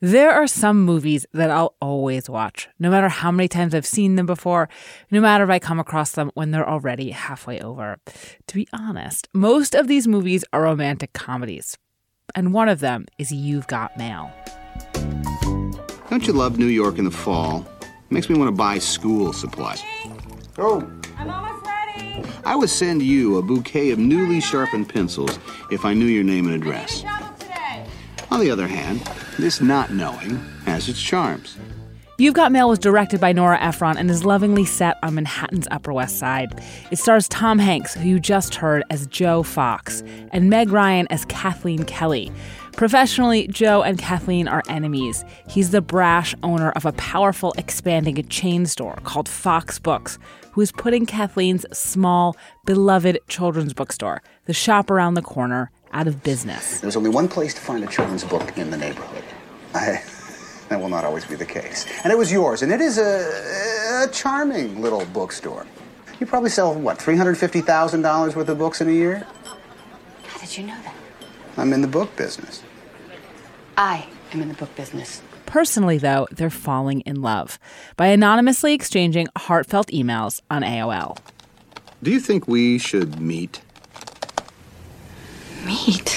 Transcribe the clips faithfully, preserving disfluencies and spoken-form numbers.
There are some movies that I'll always watch, no matter how many times I've seen them before, no matter if I come across them when they're already halfway over. To be honest, most of these movies are romantic comedies, and one of them is You've Got Mail. Don't you love New York in the fall? It makes me want to buy school supplies. Oh. I'm almost ready. I would send you a bouquet of newly sharpened pencils if I knew your name and address. On the other hand, this not knowing has its charms. You've Got Mail was directed by Nora Ephron and is lovingly set on Manhattan's Upper West Side. It stars Tom Hanks, who you just heard, as Joe Fox, and Meg Ryan as Kathleen Kelly. Professionally, Joe and Kathleen are enemies. He's the brash owner of a powerful, expanding chain store called Fox Books, who is putting Kathleen's small, beloved children's bookstore, the shop around the corner, out of business. There's only one place to find a children's book in the neighborhood. I, that will not always be the case. And it was yours, and it is a, a charming little bookstore. You probably sell, what, three hundred fifty thousand dollars worth of books in a year? How did you know that? I'm in the book business. I am in the book business. Personally, though, they're falling in love by anonymously exchanging heartfelt emails on A O L. Do you think we should meet? Meet?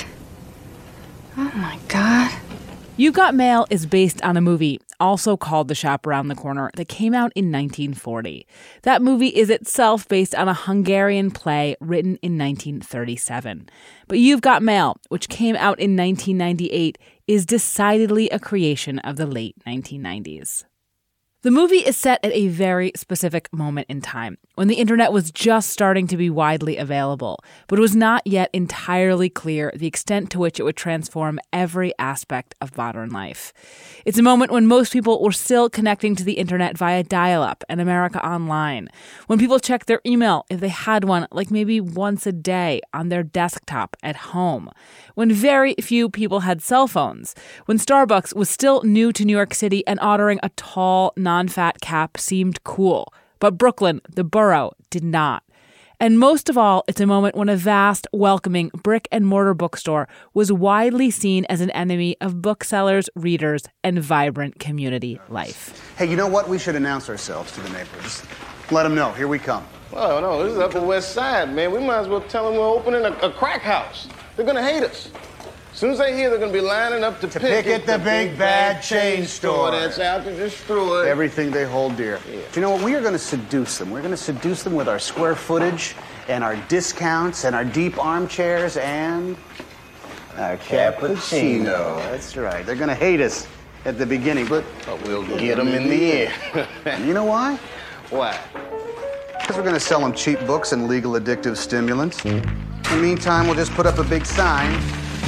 Oh, my God. You've Got Mail is based on a movie, also called The Shop Around the Corner, that came out in nineteen forty. That movie is itself based on a Hungarian play written in nineteen thirty-seven. But You've Got Mail, which came out in nineteen ninety-eight, is decidedly a creation of the late nineteen nineties. The movie is set at a very specific moment in time, when the internet was just starting to be widely available, but it was not yet entirely clear the extent to which it would transform every aspect of modern life. It's a moment when most people were still connecting to the internet via dial-up and America Online, when people checked their email, if they had one, like maybe once a day on their desktop at home, when very few people had cell phones, when Starbucks was still new to New York City and ordering a tall, non-fat cap seemed cool, but Brooklyn, the borough, did not. And most of all, it's a moment when a vast, welcoming brick-and-mortar bookstore was widely seen as an enemy of booksellers, readers, and vibrant community life. Hey, you know what? We should announce ourselves to the neighbors. Let them know. Here we come. Oh, no, this is Upper West Side, man. We might as well tell them we're opening a, a crack house. They're going to hate us. As soon as they hear, they're going to be lining up to, to picket, picket the, the big, big bad chain store that's out to destroy everything they hold dear. Yeah. Do you know what? We are going to seduce them. We're going to seduce them with our square footage and our discounts and our deep armchairs and our cappuccino. That's right. They're going to hate us at the beginning, but, but we'll get them in the end. You know why? Why? Because we're going to sell them cheap books and legal addictive stimulants. In the meantime, we'll just put up a big sign.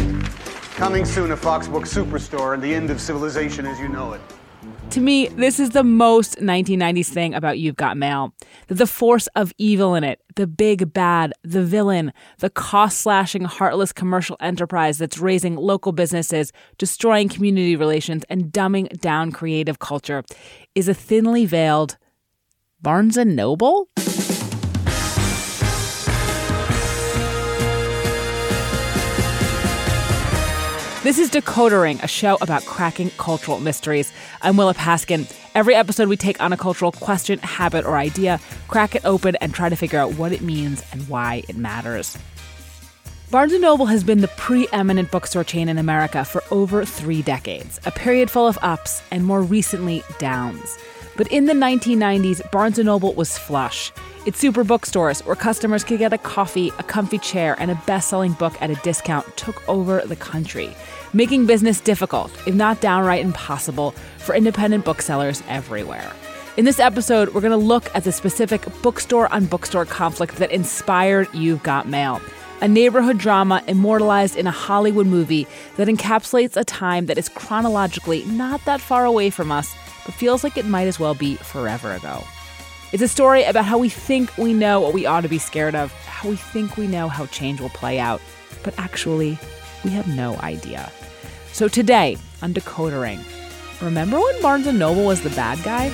Coming soon, a Fox Book Superstore and the end of civilization as you know it. To me, this is the most nineteen nineties thing about You've Got Mail. The force of evil in it, the big bad, the villain, the cost-slashing, heartless commercial enterprise that's raising local businesses, destroying community relations, and dumbing down creative culture is a thinly veiled Barnes and Noble? This is Decodering, a show about cracking cultural mysteries. I'm Willa Paskin. Every episode we take on a cultural question, habit, or idea, crack it open, and try to figure out what it means and why it matters. Barnes and Noble has been the preeminent bookstore chain in America for over three decades, a period full of ups and more recently downs. But in the nineteen nineties, Barnes and Noble was flush. Its super bookstores, where customers could get a coffee, a comfy chair, and a best-selling book at a discount, took over the country, making business difficult, if not downright impossible, for independent booksellers everywhere. In this episode, we're going to look at the specific bookstore-on-bookstore conflict that inspired You've Got Mail, a neighborhood drama immortalized in a Hollywood movie that encapsulates a time that is chronologically not that far away from us, but feels like it might as well be forever ago. It's a story about how we think we know what we ought to be scared of, how we think we know how change will play out, but actually, we have no idea. So today, on Decodering, remember when Barnes and Noble was the bad guy?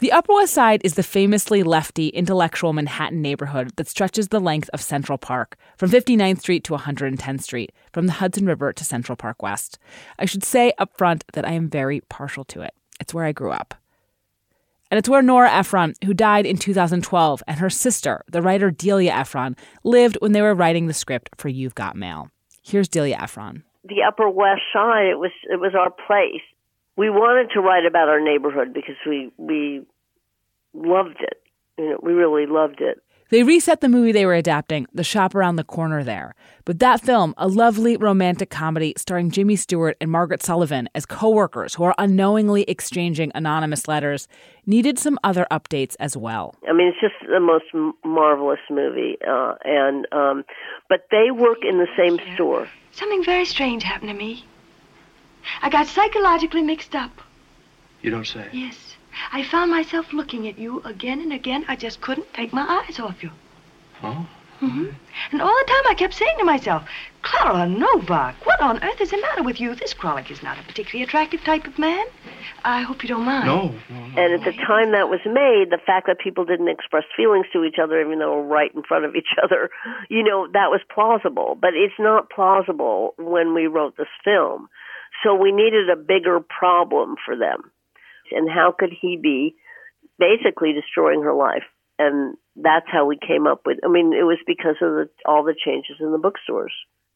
The Upper West Side is the famously lefty, intellectual Manhattan neighborhood that stretches the length of Central Park, from fifty-ninth Street to one hundred tenth Street, from the Hudson River to Central Park West. I should say up front that I am very partial to it. It's where I grew up. And it's where Nora Ephron, who died in two thousand twelve, and her sister, the writer Delia Ephron, lived when they were writing the script for You've Got Mail. Here's Delia Ephron. The Upper West Side, it was it was our place. We wanted to write about our neighborhood because we we loved it. You know, we really loved it. They reset the movie they were adapting, The Shop Around the Corner, there. But that film, a lovely romantic comedy starring Jimmy Stewart and Margaret Sullivan as co-workers who are unknowingly exchanging anonymous letters, needed some other updates as well. I mean, it's just the most m- marvelous movie. Uh, and um, but they work in the same store. Something very strange happened to me. I got psychologically mixed up. You don't say? Yes. I found myself looking at you again and again. I just couldn't take my eyes off you. Oh? Mm-hmm. And all the time I kept saying to myself, Clara Novak, what on earth is the matter with you? This Kralik is not a particularly attractive type of man. I hope you don't mind. No. no, no and at the time that was made, the fact that people didn't express feelings to each other, even though they were right in front of each other, you know, that was plausible. But it's not plausible when we wrote this film. So we needed a bigger problem for them. And how could he be basically destroying her life? And that's how we came up with, I mean, it was because of the, all the changes in the bookstores.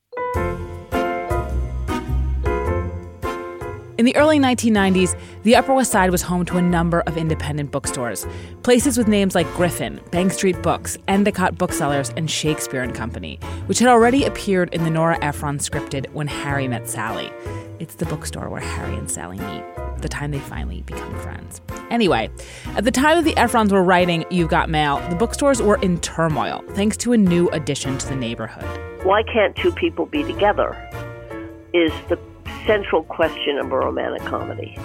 In the early nineteen nineties, the Upper West Side was home to a number of independent bookstores, places with names like Griffin, Bank Street Books, Endicott Booksellers, and Shakespeare and Company, which had already appeared in the Nora Ephron scripted When Harry Met Sally. It's the bookstore where Harry and Sally meet, the time they finally become friends. Anyway, at the time that the Ephrons were writing You've Got Mail, the bookstores were in turmoil, thanks to a new addition to the neighborhood. Why can't two people be together is the central question of a romantic comedy.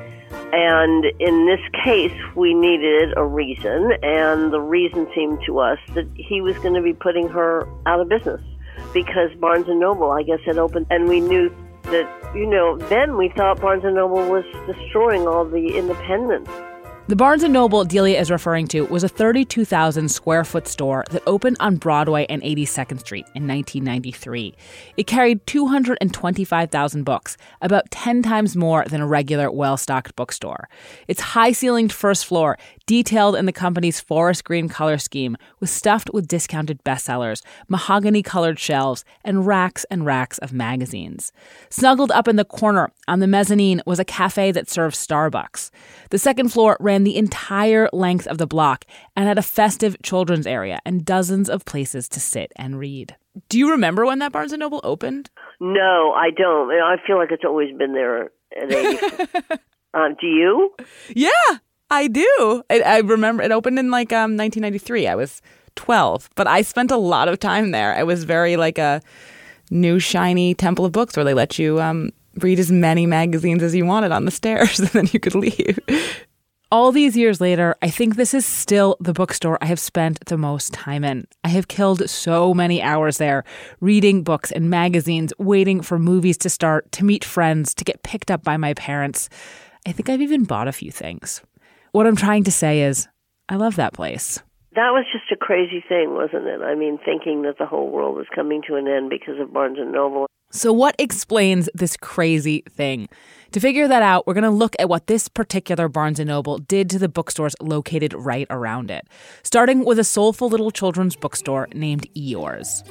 And in this case, we needed a reason, and the reason seemed to us that he was going to be putting her out of business because Barnes and Noble, I guess, had opened, and we knew that, you know, then we thought Barnes and Noble was destroying all the independents. The Barnes and Noble Delia is referring to was a thirty-two thousand square foot store that opened on Broadway and eighty-second Street in nineteen ninety-three. It carried two hundred twenty-five thousand books, about ten times more than a regular well-stocked bookstore. Its high-ceilinged first floor, detailed in the company's forest green color scheme, was stuffed with discounted bestsellers, mahogany-colored shelves, and racks and racks of magazines. Snuggled up in the corner on the mezzanine was a cafe that served Starbucks. The second floor ran the entire length of the block and had a festive children's area and dozens of places to sit and read. Do you remember when that Barnes and Noble opened? No, I don't. I feel like it's always been there at eighty. um, do you? Yeah, I do. I, I remember it opened in like um, nineteen ninety-three. I was twelve, but I spent a lot of time there. It was very like a new shiny temple of books where they let you um, read as many magazines as you wanted on the stairs and then you could leave. All these years later, I think this is still the bookstore I have spent the most time in. I have killed so many hours there, reading books and magazines, waiting for movies to start, to meet friends, to get picked up by my parents. I think I've even bought a few things. What I'm trying to say is, I love that place. That was just a crazy thing, wasn't it? I mean, thinking that the whole world was coming to an end because of Barnes and Noble. So what explains this crazy thing? To figure that out, we're going to look at what this particular Barnes and Noble did to the bookstores located right around it, starting with a soulful little children's bookstore named Eeyore's.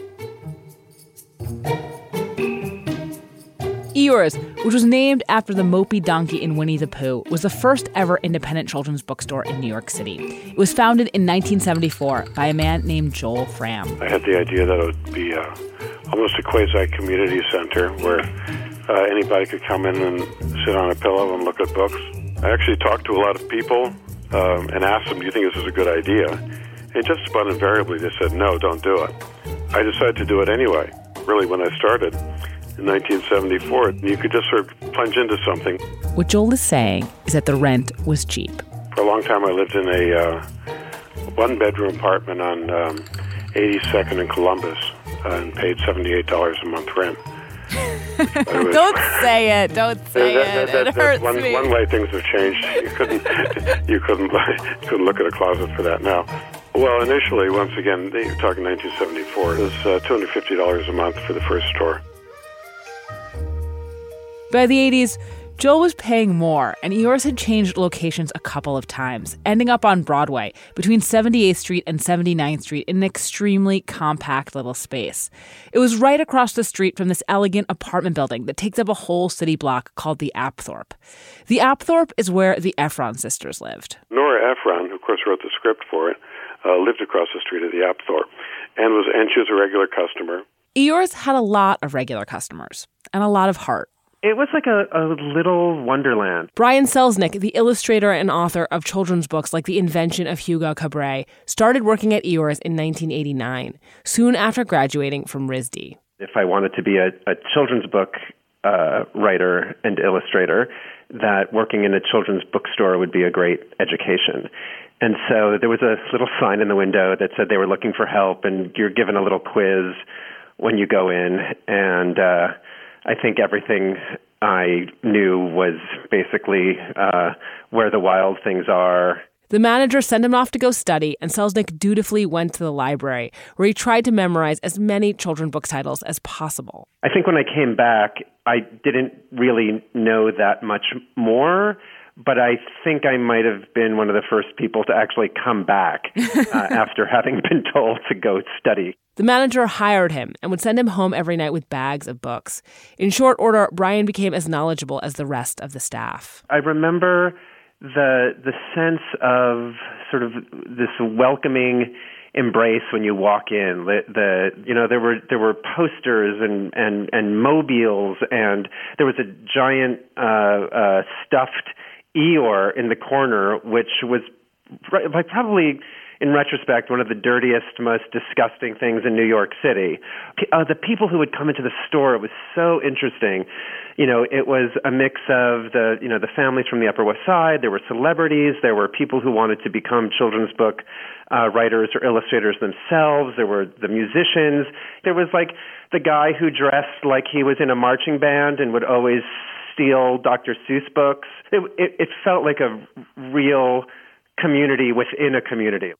Eeyore's, which was named after the mopey donkey in Winnie the Pooh, was the first ever independent children's bookstore in New York City. It was founded in nineteen seventy-four by a man named Joel Fram. I had the idea that it would be uh, almost a quasi-community center where uh, anybody could come in and sit on a pillow and look at books. I actually talked to a lot of people um, and asked them, do you think this is a good idea? And just about invariably they said, no, don't do it. I decided to do it anyway. Really, when I started in nineteen seventy-four, you could just sort of plunge into something. What Joel is saying is that the rent was cheap. For a long time, I lived in a uh, one-bedroom apartment on um, eighty-second and Columbus uh, and paid seventy-eight dollars a month rent. was, Don't say it. Don't say that, that, it. that, It hurts one, me. one way things have changed. You couldn't, you couldn't, couldn't look at a closet for that now. Well, initially, once again, you're talking nineteen seventy-four, it was uh, two hundred fifty dollars a month for the first store. By the eighties, Joel was paying more, and Eeyores had changed locations a couple of times, ending up on Broadway, between seventy-eighth Street and seventy-ninth Street, in an extremely compact little space. It was right across the street from this elegant apartment building that takes up a whole city block called the Apthorpe. The Apthorpe is where the Ephron sisters lived. Nora Ephron, who of course wrote the script for it, uh, lived across the street of the Apthorpe, and was and she was a regular customer. Eeyores had a lot of regular customers, and a lot of heart. It was like a, a little wonderland. Brian Selznick, the illustrator and author of children's books like The Invention of Hugo Cabret, started working at Eeyores in nineteen eighty-nine, soon after graduating from R I S D. If I wanted to be a, a children's book uh, writer and illustrator, that working in a children's bookstore would be a great education. And so there was a little sign in the window that said they were looking for help, and you're given a little quiz when you go in, and uh, I think everything I knew was basically uh, where the wild things are. The manager sent him off to go study, and Selznick dutifully went to the library, where he tried to memorize as many children's book titles as possible. I think when I came back, I didn't really know that much more, but I think I might have been one of the first people to actually come back uh, after having been told to go study. The manager hired him and would send him home every night with bags of books. In short order, Brian became as knowledgeable as the rest of the staff. I remember the the sense of sort of this welcoming embrace when you walk in. The, the you know there were there were posters and and and mobiles, and there was a giant uh, uh, stuffed Eeyore in the corner, which was like probably, in retrospect, one of the dirtiest, most disgusting things in New York City. Uh, the people who would come into the store, it was so interesting. You know, it was a mix of the, you know, the families from the Upper West Side. There were celebrities. There were people who wanted to become children's book uh, writers or illustrators themselves. There were the musicians. There was like the guy who dressed like he was in a marching band and would always steal Doctor Seuss books. It, it, it felt like a real community within a community.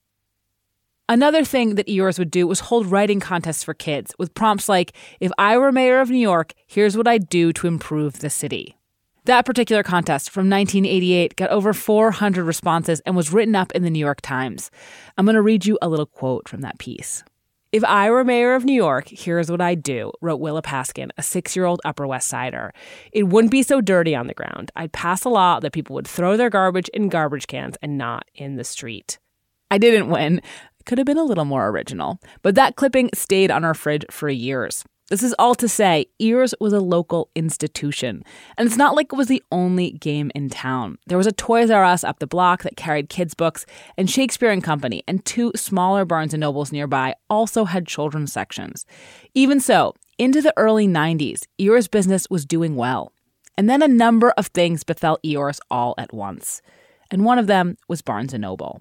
Another thing that Eeyores would do was hold writing contests for kids with prompts like, if I were mayor of New York, here's what I'd do to improve the city. That particular contest from nineteen eighty-eight got over four hundred responses and was written up in the New York Times. I'm going to read you a little quote from that piece. If I were mayor of New York, here's what I'd do, wrote Willa Paskin, a six-year-old Upper West Sider. It wouldn't be so dirty on the ground. I'd pass a law that people would throw their garbage in garbage cans and not in the street. I didn't win. Could have been a little more original. But that clipping stayed on our fridge for years. This is all to say, Eeyores was a local institution. And it's not like it was the only game in town. There was a Toys R Us up the block that carried kids' books, and Shakespeare and Company and two smaller Barnes and Nobles nearby also had children's sections. Even so, into the early nineties, Eeyores' business was doing well. And then a number of things befell Eeyores all at once. And one of them was Barnes and Noble.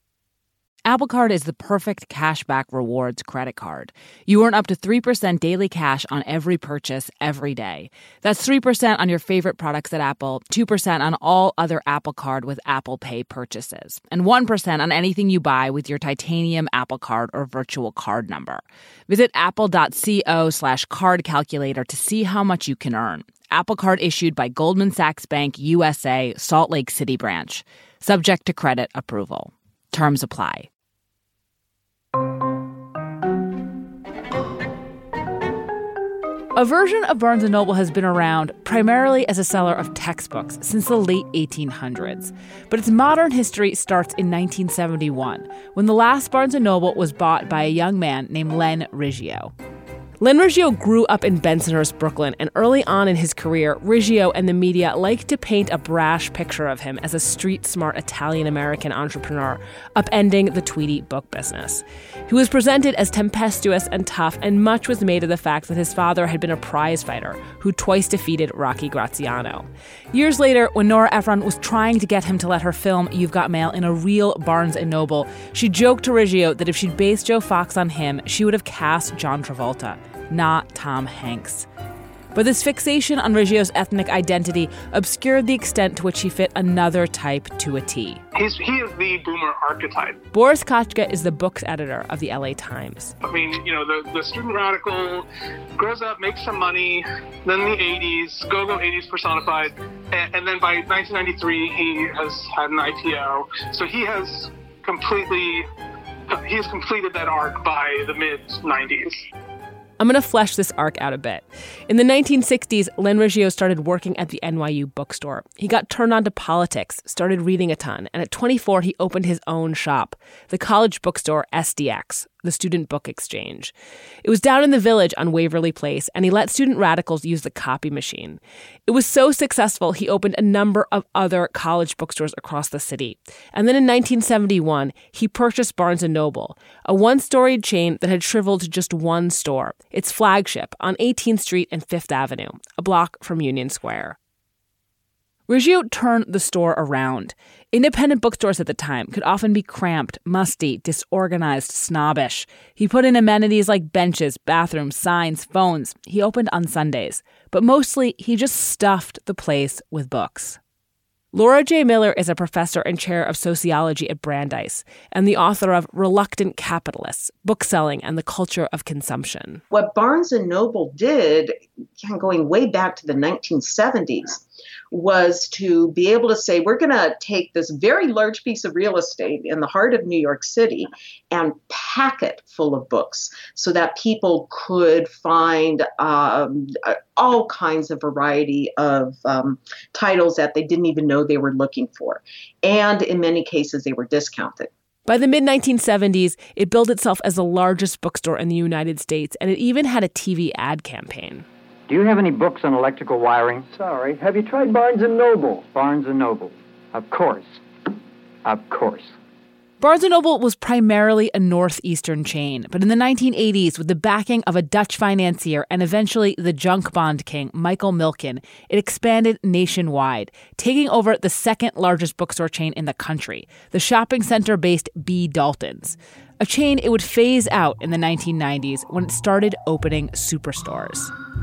Apple Card is the perfect cashback rewards credit card. You earn up to three percent daily cash on every purchase every day. That's three percent on your favorite products at Apple, two percent on all other Apple Card with Apple Pay purchases, and one percent on anything you buy with your titanium Apple Card or virtual card number. Visit apple.co slash card calculator to see how much you can earn. Apple Card issued by Goldman Sachs Bank U S A, Salt Lake City branch. Subject to credit approval. Terms apply. A version of Barnes and Noble has been around primarily as a seller of textbooks since the late eighteen hundreds. But its modern history starts in nineteen seventy-one, when the last Barnes and Noble was bought by a young man named Len Riggio. Len Riggio grew up in Bensonhurst, Brooklyn, and early on in his career, Riggio and the media liked to paint a brash picture of him as a street-smart Italian-American entrepreneur, upending the Tweety book business. He was presented as tempestuous and tough, and much was made of the fact that his father had been a prize fighter who twice defeated Rocky Graziano. Years later, when Nora Ephron was trying to get him to let her film You've Got Mail in a real Barnes and Noble, she joked to Riggio that if she'd based Joe Fox on him, she would have cast John Travolta, not Tom Hanks. But this fixation on Riggio's ethnic identity obscured the extent to which he fit another type to a T. He's, he is the boomer archetype. Boris Kachka is the books editor of the L A Times. I mean, you know, the, the student radical grows up, makes some money, then the eighties, go-go eighties personified, and, and then by nineteen ninety-three, he has had an I P O. So he has completely, he has completed that arc by the mid nineties. I'm going to flesh this arc out a bit. In the nineteen sixties, Len Riggio started working at the N Y U bookstore. He got turned on to politics, started reading a ton, and at twenty-four, he opened his own shop, the college bookstore S D X, the Student Book Exchange. It was down in the Village on Waverly Place, and he let student radicals use the copy machine. It was so successful, he opened a number of other college bookstores across the city. And then in nineteen seventy-one, he purchased Barnes and Noble, a one-storied chain that had shriveled to just one store, its flagship on eighteenth Street and Fifth Avenue, a block from Union Square. Riggio turned the store around. Independent bookstores at the time could often be cramped, musty, disorganized, snobbish. He put in amenities like benches, bathrooms, signs, phones. He opened on Sundays. But mostly, he just stuffed the place with books. Laura J. Miller is a professor and chair of sociology at Brandeis and the author of Reluctant Capitalists, Bookselling and the Culture of Consumption. What Barnes and Noble did, going way back to the nineteen seventies, was to be able to say, we're going to take this very large piece of real estate in the heart of New York City and pack it full of books so that people could find um, all kinds of variety of um, titles that they didn't even know they were looking for. And in many cases, they were discounted. By the mid nineteen seventies, it billed itself as the largest bookstore in the United States, and it even had a T V ad campaign. Do you have any books on electrical wiring? Sorry. Have you tried Barnes and Noble? Barnes and Noble. Of course. Of course. Barnes and Noble was primarily a northeastern chain, but in the nineteen eighties, with the backing of a Dutch financier and eventually the junk bond king, Michael Milken, it expanded nationwide, taking over the second largest bookstore chain in the country, the shopping center-based B. Dalton's, a chain it would phase out in the nineteen nineties when it started opening superstores.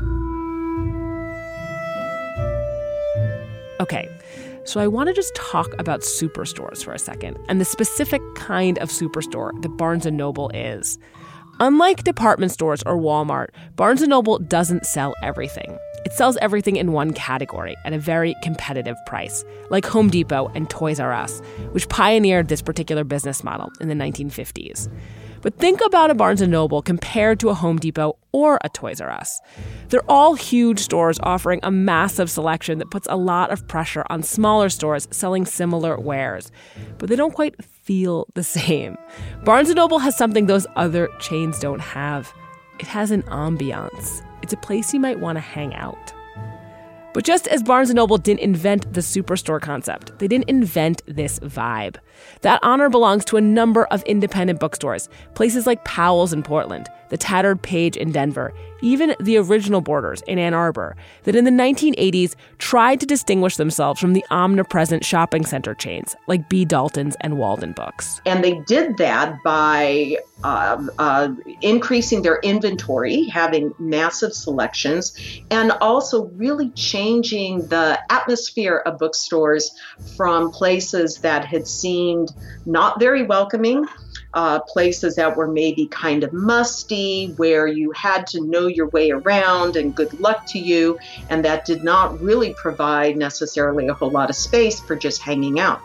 Okay, so I want to just talk about superstores for a second, and the specific kind of superstore that Barnes and Noble is. Unlike department stores or Walmart, Barnes and Noble doesn't sell everything. It sells everything in one category at a very competitive price, like Home Depot and Toys R Us, which pioneered this particular business model in the nineteen fifties. But think about a Barnes and Noble compared to a Home Depot or a Toys R Us. They're all huge stores offering a massive selection that puts a lot of pressure on smaller stores selling similar wares. But they don't quite feel the same. Barnes and Noble has something those other chains don't have. It has an ambiance. It's a place you might want to hang out. But just as Barnes and Noble didn't invent the superstore concept, they didn't invent this vibe. That honor belongs to a number of independent bookstores, places like Powell's in Portland, the Tattered Page in Denver, even the original Borders in Ann Arbor, that in the nineteen eighties tried to distinguish themselves from the omnipresent shopping center chains like B. Dalton's and Walden Books. And they did that by uh, uh, increasing their inventory, having massive selections, and also really changing the atmosphere of bookstores from places that had seemed not very welcoming, Uh, places that were maybe kind of musty, where you had to know your way around and good luck to you, and that did not really provide necessarily a whole lot of space for just hanging out.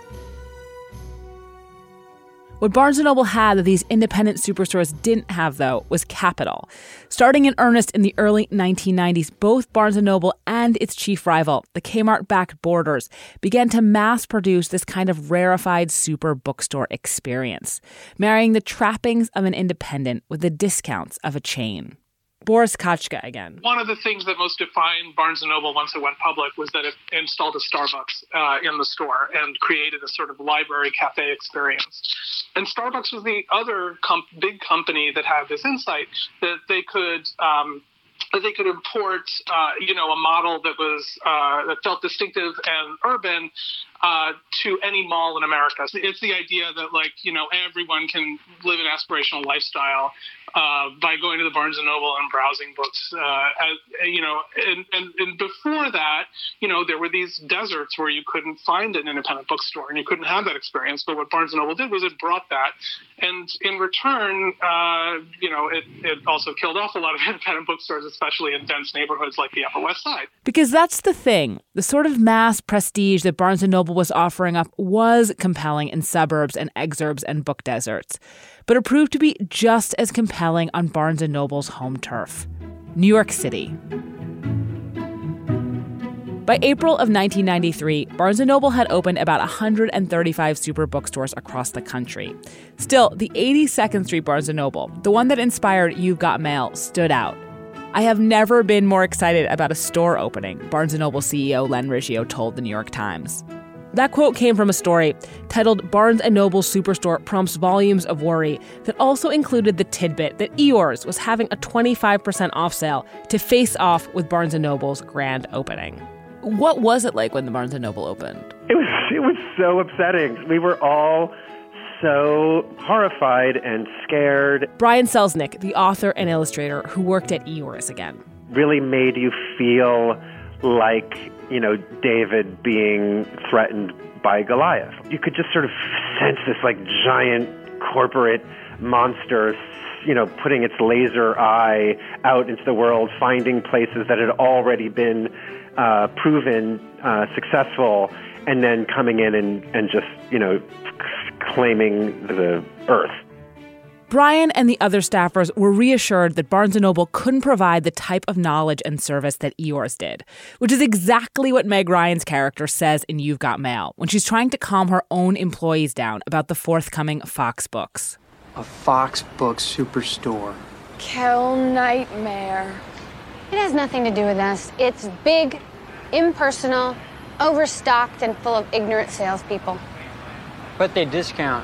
What Barnes and Noble had that these independent superstores didn't have, though, was capital. Starting in earnest in the early nineteen nineties, both Barnes and Noble and its chief rival, the Kmart-backed Borders, began to mass-produce this kind of rarefied super bookstore experience, marrying the trappings of an independent with the discounts of a chain. Boris Kachka again. One of the things that most defined Barnes and Noble once it went public was that it installed a Starbucks uh, in the store and created a sort of library cafe experience. And Starbucks was the other com- big company that had this insight that they could um, that they could import, uh, you know, a model that was uh, that felt distinctive and urban uh, to any mall in America. So it's the idea that, like, you know, everyone can live an aspirational lifestyle uh, by going to the Barnes and Noble and browsing books. Uh, as, you know, and, and, and before that, you know, there were these deserts where you couldn't find an independent bookstore and you couldn't have that experience. But what Barnes and Noble did was it brought that, and in return, uh, you know, it, it also killed off a lot of independent bookstores, especially in dense neighborhoods like the Upper West Side. Because that's the thing. The sort of mass prestige that Barnes and Noble was offering up was compelling in suburbs and exurbs and book deserts. But it proved to be just as compelling on Barnes and Noble's home turf, New York City. By April of nineteen ninety-three, Barnes and Noble had opened about one hundred thirty-five super bookstores across the country. Still, the eighty-second Street Barnes and Noble, the one that inspired You've Got Mail, stood out. I have never been more excited about a store opening, Barnes and Noble C E O Len Riggio told the New York Times. That quote came from a story titled Barnes and Noble Superstore Prompts Volumes of Worry that also included the tidbit that Eeyores was having a twenty-five percent off sale to face off with Barnes and Noble's grand opening. What was it like when the Barnes and Noble opened? It was it was so upsetting. We were all so horrified and scared. Brian Selznick, the author and illustrator who worked at Eeyores again. Really made you feel like, you know, David being threatened by Goliath. You could just sort of sense this like giant corporate monster, you know, putting its laser eye out into the world, finding places that had already been uh, proven uh, successful, and then coming in and, and just, you know, claiming the earth. Brian and the other staffers were reassured that Barnes and Noble couldn't provide the type of knowledge and service that Eeyores did, which is exactly what Meg Ryan's character says in You've Got Mail when she's trying to calm her own employees down about the forthcoming Fox books. A Fox Books superstore. Kel nightmare. It has nothing to do with us. It's big, impersonal, overstocked, and full of ignorant salespeople. But they discount.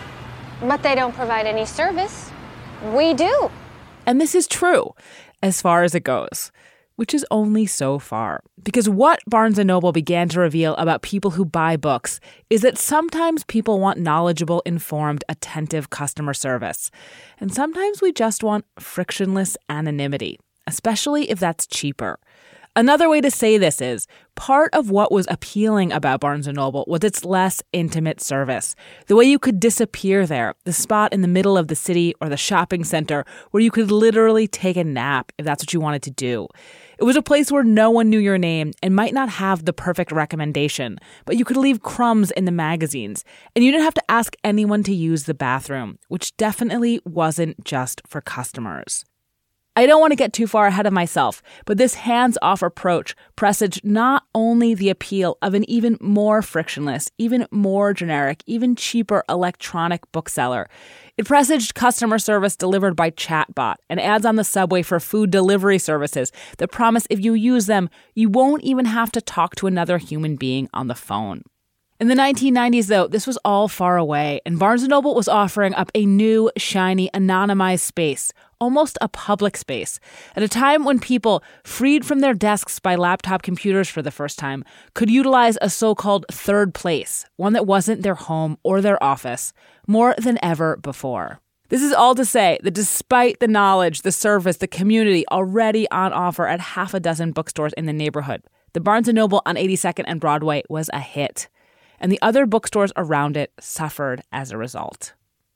But they don't provide any service. We do. And this is true, as far as it goes, which is only so far. Because what Barnes and Noble began to reveal about people who buy books is that sometimes people want knowledgeable, informed, attentive customer service. And sometimes we just want frictionless anonymity, especially if that's cheaper. Another way to say this is, part of what was appealing about Barnes and Noble was its less intimate service. The way you could disappear there, the spot in the middle of the city or the shopping center where you could literally take a nap if that's what you wanted to do. It was a place where no one knew your name and might not have the perfect recommendation, but you could leave crumbs in the magazines, and you didn't have to ask anyone to use the bathroom, which definitely wasn't just for customers. I don't want to get too far ahead of myself, but this hands-off approach presaged not only the appeal of an even more frictionless, even more generic, even cheaper electronic bookseller. It presaged customer service delivered by chatbot and ads on the subway for food delivery services that promise if you use them, you won't even have to talk to another human being on the phone. In the nineteen nineties, though, this was all far away, and Barnes and Noble was offering up a new, shiny, anonymized space, almost a public space, at a time when people, freed from their desks by laptop computers for the first time, could utilize a so-called third place, one that wasn't their home or their office, more than ever before. This is all to say that despite the knowledge, the service, the community already on offer at half a dozen bookstores in the neighborhood, the Barnes and Noble on eighty-second and Broadway was a hit. And the other bookstores around it suffered as a result.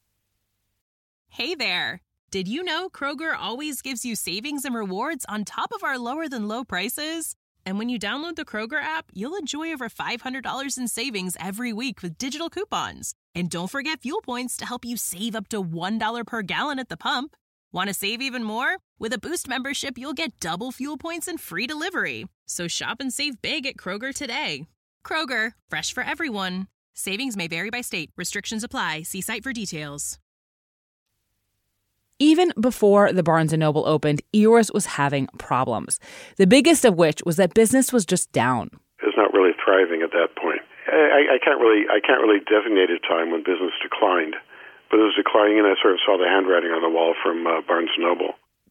Hey there. Did you know Kroger always gives you savings and rewards on top of our lower-than-low prices? And when you download the Kroger app, you'll enjoy over five hundred dollars in savings every week with digital coupons. And don't forget fuel points to help you save up to one dollar per gallon at the pump. Want to save even more? With a Boost membership, you'll get double fuel points and free delivery. So shop and save big at Kroger today. Kroger, fresh for everyone. Savings may vary by state. Restrictions apply. See site for details. Even before the Barnes and Noble opened, Eeyores was having problems. The biggest of which was that business was just down. It was not really thriving at that point. I, I can't really, I can't really designate a time when business declined, but it was declining, and I sort of saw the handwriting on the wall from uh, Barnes and Noble.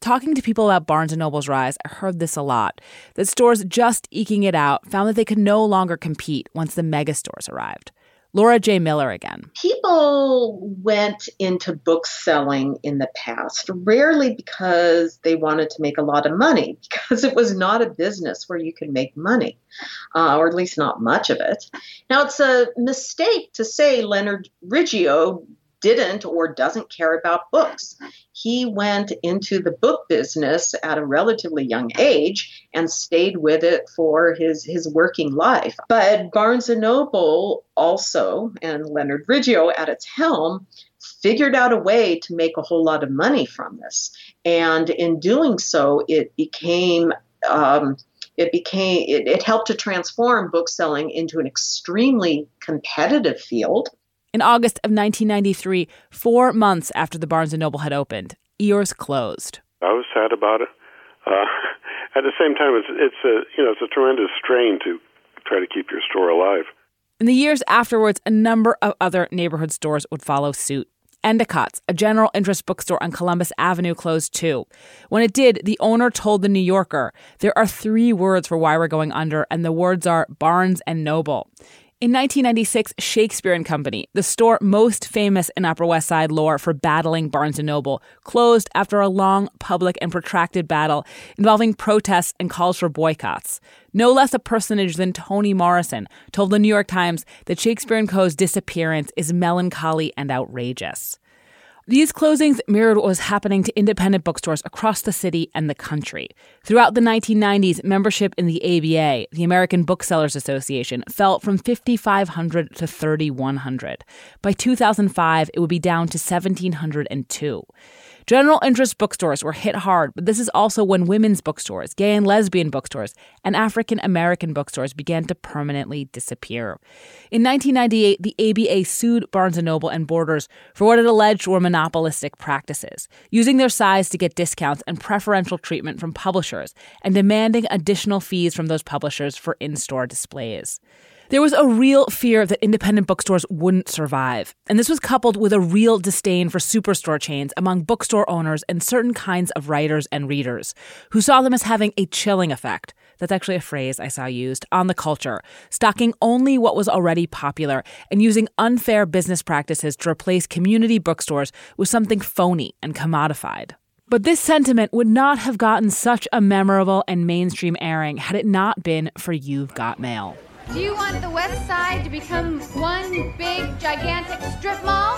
Talking to people about Barnes and Noble's rise, I heard this a lot, that stores just eking it out found that they could no longer compete once the mega stores arrived. Laura J. Miller again. People went into book selling in the past, rarely because they wanted to make a lot of money, because it was not a business where you could make money, uh, or at least not much of it. Now, it's a mistake to say Leonard Riggio didn't or doesn't care about books. He went into the book business at a relatively young age and stayed with it for his, his working life. But Barnes and Noble also, and Leonard Riggio at its helm, figured out a way to make a whole lot of money from this. And in doing so, it became... Um, It became it, it helped to transform bookselling into an extremely competitive field. In August of nineteen ninety-three, four months after the Barnes and Noble had opened, Eeyores closed. I was sad about it. Uh, at the same time, it's it's a you know it's a tremendous strain to try to keep your store alive. In the years afterwards, a number of other neighborhood stores would follow suit. Endicott's, a general interest bookstore on Columbus Avenue, closed too. When it did, the owner told The New Yorker, "There are three words for why we're going under, and the words are Barnes and Noble." In nineteen ninety-six, Shakespeare and Company, the store most famous in Upper West Side lore for battling Barnes and Noble, closed after a long, public, and protracted battle involving protests and calls for boycotts. No less a personage than Toni Morrison told the New York Times that Shakespeare and Co.'s disappearance is melancholy and outrageous. These closings mirrored what was happening to independent bookstores across the city and the country. Throughout the nineteen nineties, membership in the A B A, the American Booksellers Association, fell from fifty-five hundred to thirty-one hundred. By two thousand five, it would be down to one thousand seven hundred two. General interest bookstores were hit hard, but this is also when women's bookstores, gay and lesbian bookstores, and African American bookstores began to permanently disappear. In nineteen ninety-eight, the A B A sued Barnes and Noble and Borders for what it alleged were monopolistic practices, using their size to get discounts and preferential treatment from publishers, and demanding additional fees from those publishers for in-store displays. There was a real fear that independent bookstores wouldn't survive, and this was coupled with a real disdain for superstore chains among bookstore owners and certain kinds of writers and readers, who saw them as having a chilling effect. That's actually a phrase I saw used on the culture, stocking only what was already popular and using unfair business practices to replace community bookstores with something phony and commodified. But this sentiment would not have gotten such a memorable and mainstream airing had it not been for You've Got Mail. Do you want the West Side to become one big, gigantic strip mall?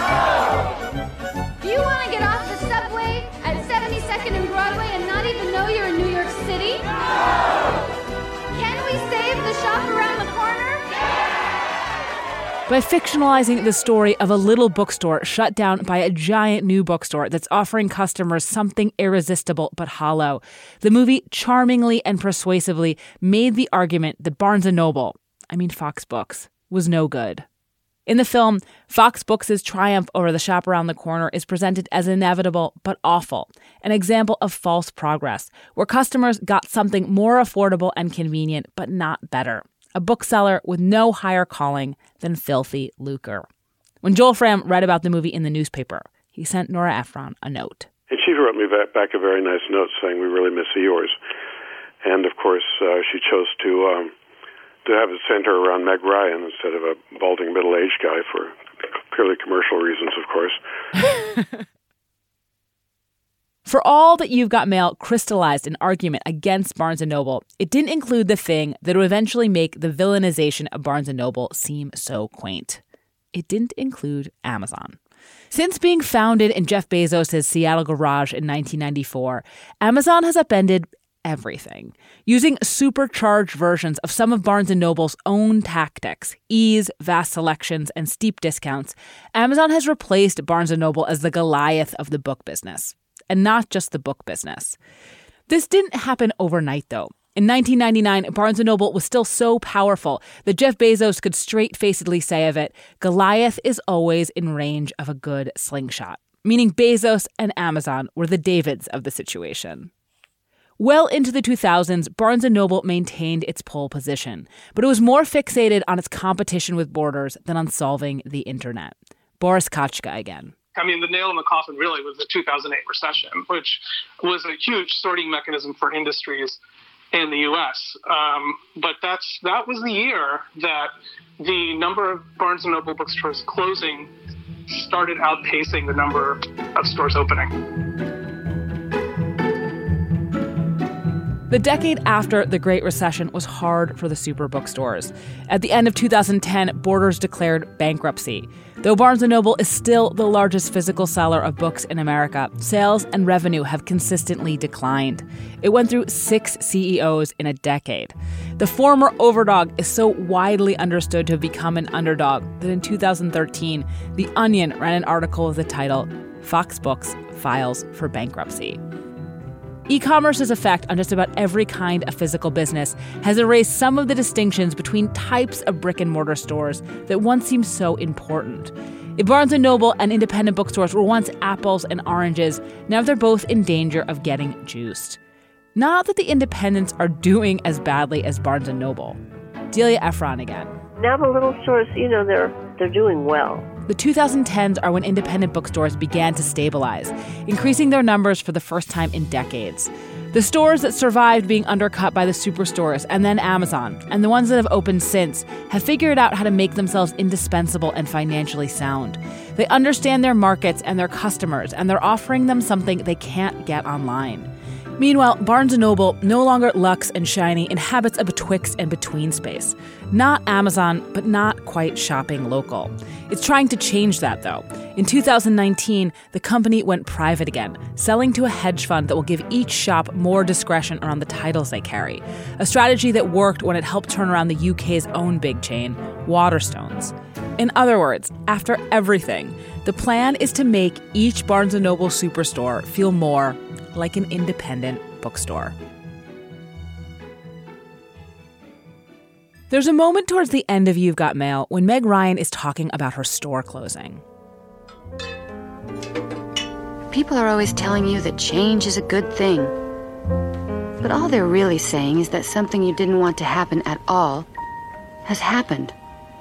No! Do you want to get off the subway at seventy-second and Broadway and not even know you're in New York City? No! Can we save the shop around the corner? By fictionalizing the story of a little bookstore shut down by a giant new bookstore that's offering customers something irresistible but hollow, the movie charmingly and persuasively made the argument that Barnes and Noble, I mean Fox Books, was no good. In the film, Fox Books' triumph over the shop around the corner is presented as inevitable but awful, an example of false progress, where customers got something more affordable and convenient but not better. A bookseller with no higher calling than filthy lucre. When Joel Fram read about the movie in the newspaper, he sent Nora Ephron a note. And she wrote me back a very nice note saying, "We really miss yours." And, of course, uh, she chose to um, to have it center around Meg Ryan instead of a balding middle-aged guy for purely commercial reasons, of course. For all that You've Got Mail crystallized an argument against Barnes and Noble, it didn't include the thing that would eventually make the villainization of Barnes and Noble seem so quaint. It didn't include Amazon. Since being founded in Jeff Bezos' Seattle garage in nineteen ninety-four, Amazon has upended everything, using supercharged versions of some of Barnes and Noble's own tactics, ease, vast selections, and steep discounts. Amazon has replaced Barnes and Noble as the Goliath of the book business. And not just the book business. This didn't happen overnight, though. In nineteen ninety-nine, Barnes and Noble was still so powerful that Jeff Bezos could straight-facedly say of it, Goliath is always in range of a good slingshot, meaning Bezos and Amazon were the Davids of the situation. Well into the two thousands, Barnes and Noble maintained its pole position, but it was more fixated on its competition with Borders than on solving the internet. Boris Kotchka again. I mean, the nail in the coffin really was the two thousand eight recession, which was a huge sorting mechanism for industries in the U S. Um, but that's that was the year that the number of Barnes and Noble bookstores closing started outpacing the number of stores opening. The decade after the Great Recession was hard for the super bookstores. At the end of two thousand ten, Borders declared bankruptcy. Though Barnes and Noble is still the largest physical seller of books in America, sales and revenue have consistently declined. It went through six C E Os in a decade. The former overdog is so widely understood to have become an underdog that in two thousand thirteen, The Onion ran an article with the title, "Fox Books Files for Bankruptcy." E-commerce's effect on just about every kind of physical business has erased some of the distinctions between types of brick-and-mortar stores that once seemed so important. If Barnes and Noble and independent bookstores were once apples and oranges, now they're both in danger of getting juiced. Not that the independents are doing as badly as Barnes and Noble. Delia Ephron again. Now the little stores, you know, they're they're doing well. The two thousand tens are when independent bookstores began to stabilize, increasing their numbers for the first time in decades. The stores that survived being undercut by the superstores and then Amazon, and the ones that have opened since, have figured out how to make themselves indispensable and financially sound. They understand their markets and their customers, and they're offering them something they can't get online. Meanwhile, Barnes and Noble, no longer luxe and shiny, inhabits a betwixt and between space. Not Amazon, but not quite shopping local. It's trying to change that, though. In two thousand nineteen, the company went private again, selling to a hedge fund that will give each shop more discretion around the titles they carry. A strategy that worked when it helped turn around the U K's own big chain, Waterstones. In other words, after everything, the plan is to make each Barnes and Noble superstore feel more like an independent bookstore. There's a moment towards the end of You've Got Mail when Meg Ryan is talking about her store closing. People are always telling you that change is a good thing. But all they're really saying is that something you didn't want to happen at all has happened.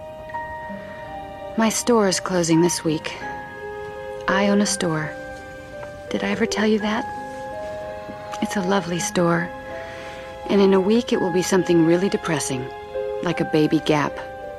My store is closing this week. I own a store. Did I ever tell you that? It's a lovely store. And in a week it will be something really depressing, like a baby Gap.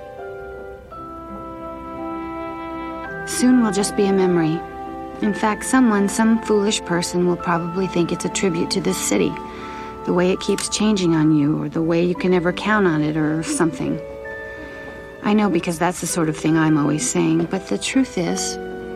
Soon will just be a memory. In fact, someone, some foolish person will probably think it's a tribute to this city, the way it keeps changing on you, or the way you can never count on it, or something. I know, because that's the sort of thing I'm always saying, but the truth is,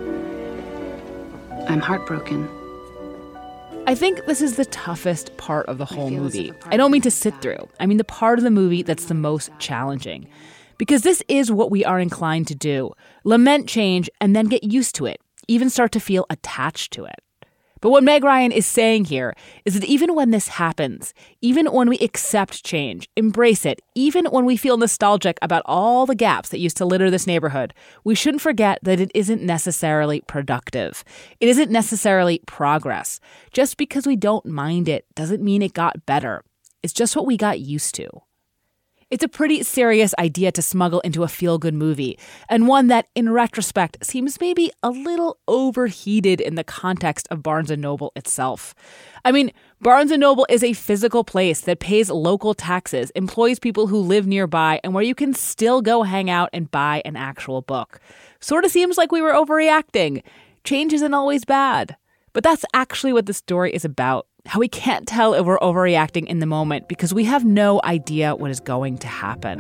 I'm heartbroken. I think this is the toughest part of the whole movie. I don't mean to sit through. I mean the part of the movie that's the most challenging. Because this is what we are inclined to do. Lament change and then get used to it. Even start to feel attached to it. But what Meg Ryan is saying here is that even when this happens, even when we accept change, embrace it, even when we feel nostalgic about all the gaps that used to litter this neighborhood, we shouldn't forget that it isn't necessarily productive. It isn't necessarily progress. Just because we don't mind it doesn't mean it got better. It's just what we got used to. It's a pretty serious idea to smuggle into a feel-good movie, and one that, in retrospect, seems maybe a little overheated in the context of Barnes and Noble itself. I mean, Barnes and Noble is a physical place that pays local taxes, employs people who live nearby, and where you can still go hang out and buy an actual book. Sort of seems like we were overreacting. Change isn't always bad. But that's actually what the story is about. How we can't tell if we're overreacting in the moment because we have no idea what is going to happen.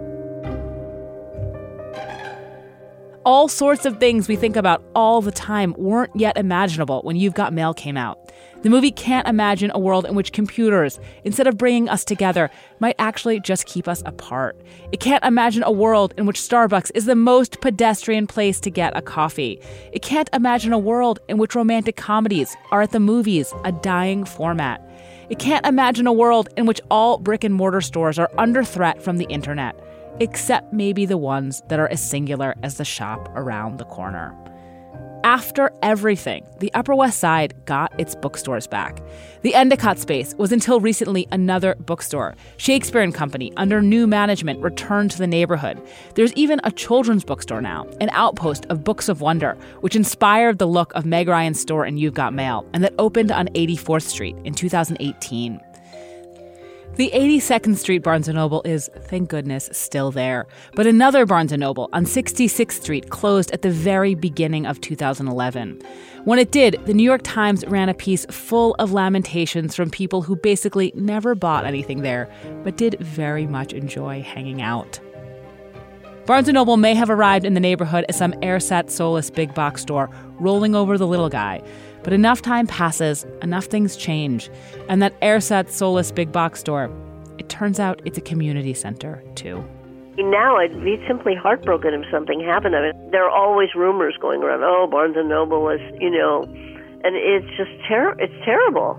All sorts of things we think about all the time weren't yet imaginable when You've Got Mail came out. The movie can't imagine a world in which computers, instead of bringing us together, might actually just keep us apart. It can't imagine a world in which Starbucks is the most pedestrian place to get a coffee. It can't imagine a world in which romantic comedies are at the movies, a dying format. It can't imagine a world in which all brick and mortar stores are under threat from the internet, except maybe the ones that are as singular as the shop around the corner. After everything, the Upper West Side got its bookstores back. The Endicott space was until recently another bookstore. Shakespeare and Company, under new management, returned to the neighborhood. There's even a children's bookstore now, an outpost of Books of Wonder, which inspired the look of Meg Ryan's store in You've Got Mail, and that opened on eighty-fourth Street in two thousand eighteen. The eighty-second Street Barnes and Noble is, thank goodness, still there. But another Barnes and Noble on sixty-sixth Street closed at the very beginning of two thousand eleven. When it did, the New York Times ran a piece full of lamentations from people who basically never bought anything there, but did very much enjoy hanging out. Barnes and Noble may have arrived in the neighborhood as some airsat soulless big box store rolling over the little guy. But enough time passes, enough things change, and that airsat soulless big box store, it turns out it's a community center, too. Now I'd be simply heartbroken if something happened. I mean, there are always rumors going around, oh, Barnes and Noble is, you know, and it's just ter- it's terrible.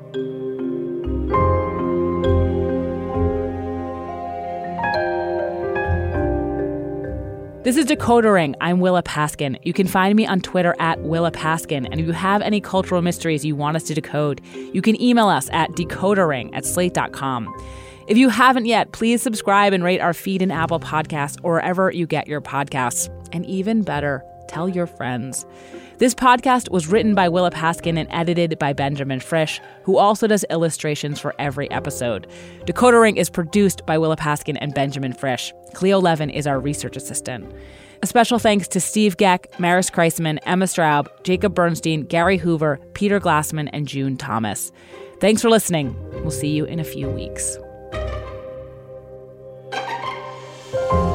This is Decoder Ring. I'm Willa Paskin. You can find me on Twitter at Willa Paskin. And if you have any cultural mysteries you want us to decode, you can email us at decodering at slate dot com. If you haven't yet, please subscribe and rate our feed in Apple Podcasts or wherever you get your podcasts. And even better, tell your friends. This podcast was written by Willa Paskin and edited by Benjamin Frisch, who also does illustrations for every episode. Decoder Ring is produced by Willa Paskin and Benjamin Frisch. Cleo Levin is our research assistant. A special thanks to Steve Geck, Maris Kreisman, Emma Straub, Jacob Bernstein, Gary Hoover, Peter Glassman, and June Thomas. Thanks for listening. We'll see you in a few weeks.